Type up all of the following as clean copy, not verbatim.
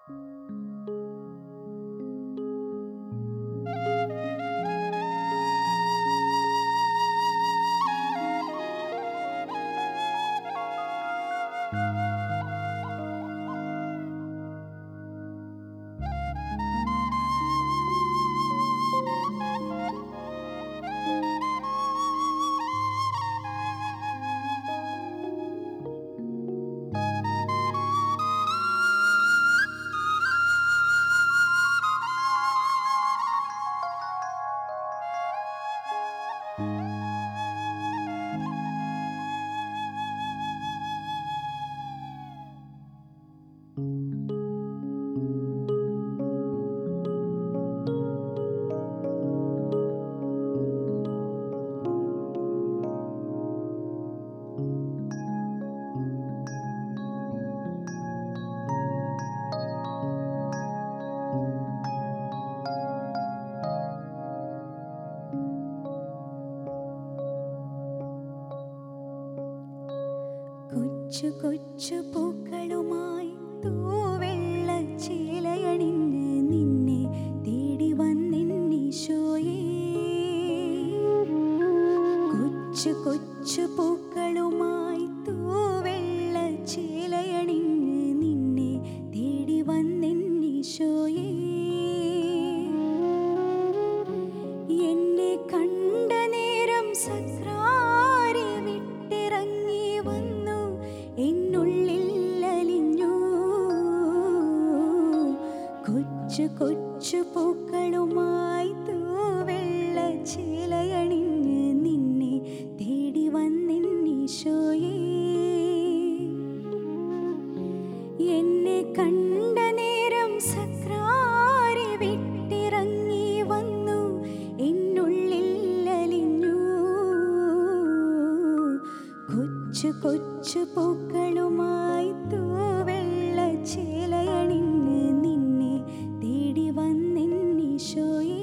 കൊച്ചു കൊച്ചു പൂക്കളുമായി തൂവെള്ള ചേലയണിഞ്ഞ് നിന്നെ തേടി വന്നെന്നീശോയേ. കൊച്ചു കൊച്ചു പൂക്കളുമായി തൂവെള്ള ചേലയണിഞ്ഞ് നിന്നെ തേടി വന്നെന്നീശോയേ. എന്നെ കണ്ട നേരം സക്രാരി വിട്ടിറങ്ങി വന്നു എന്നുള്ളിൽ അലിഞ്ഞു. കൊച്ചു കൊച്ചു പൂക്കളുമായി തൂവെള്ള ചേലയണിഞ്ഞ് നിന്നെ തേടി വന്നെന്നീശോയേ. എന്നെ കണ്ട നേരം സക്രാരി വിട്ടിറങ്ങി വന്നു എന്നുള്ളിൽ അലിഞ്ഞു. കൊച്ചു കൊച്ചു പൂക്കളുമായി തൂവെള്ള ചേലയണിഞ്ഞ് നിന്നെ തേടി വന്നെന്നീശോയേ.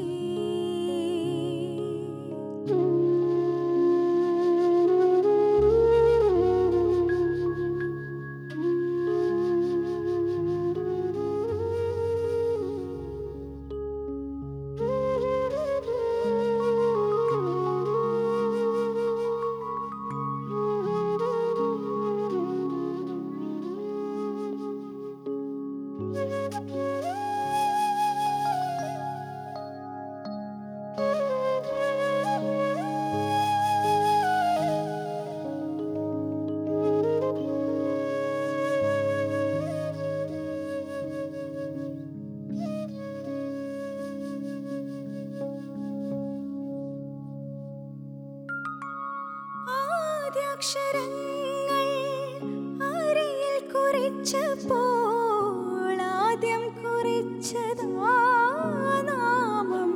ആദ്യാക്ഷരങ്ങൾ അരിയിൽ കുറിച്ചപ്പോൾ ആദ്യം കുറിച്ചതാ നാമം.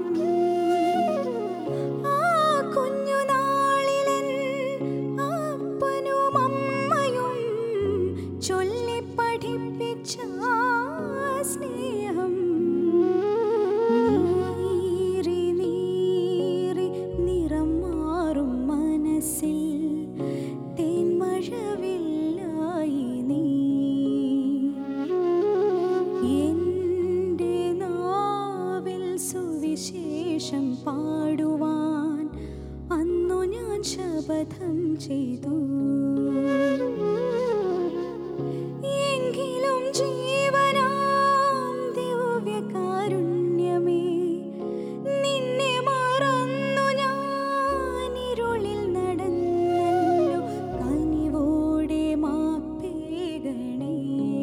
ആ കുഞ്ഞുനാളിലൻ അപ്പനും അമ്മയും ചൊല്ലി പഠിപ്പിച്ച സ്നേഹം നീറി നീറി നിറം മാറും മനസ്സിൽ തേന്മഴവില്ലായി നീ. എൻ്റെ നാവിൽ സുവിശേഷം പാടുവാൻ അന്നു ഞാൻ ശപഥം ചെയ്തു. എങ്കിലും ജീവനാം ദിവ്യകാരുണ്യമേ, നിന്നെ മറന്നു ഞാൻ ഇരുളിൽ നടന്നല്ലോ. കനിവോടെ മാപ്പേകണേ,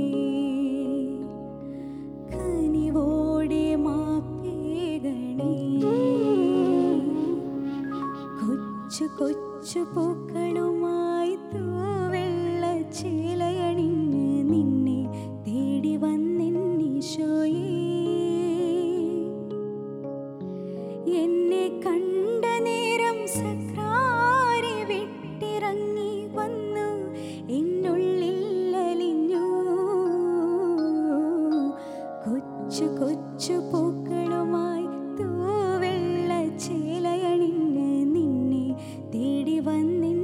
കനിവോടെ മാപ്പേകണേ. കൊച്ചു കൊച്ചു പൂക്കളുമായി തൂവെള്ള ചേലയണിഞ്ഞ് നിന്നെ തേടി വന്നെന്നീശോയേ. എന്നെ കണ്ട നേരം സക്രാരി വിട്ടിറങ്ങി വന്നു എന്നുള്ളിൽ അലിഞ്ഞു. കൊച്ചു കൊച്ചു പൂക്കളുമായി തൂവെള്ള ചേലയണിഞ്ഞ് നിന്നെ തേടി വന്നെന്നീശോയേ.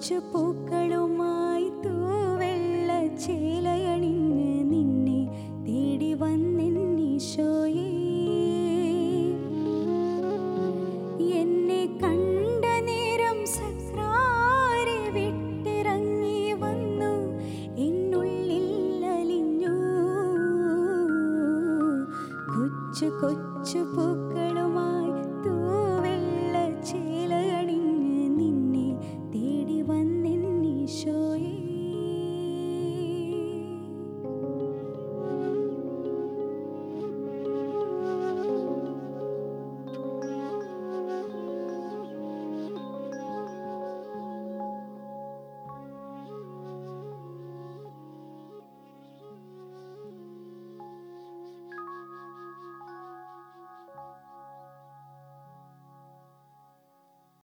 കൊച്ചു പൂക്കളുമായി തൂവെള്ള ചേലയണിഞ്ഞ് നിന്നെ തേടി വന്നെന്നീശോയേ. എന്നെ കണ്ട നേരം സക്രാരി വിട്ടിറങ്ങി വന്നു, എന്നുള്ളിൽ അലിഞ്ഞു. കൊച്ചു കൊച്ചു പൂക്കളുമായി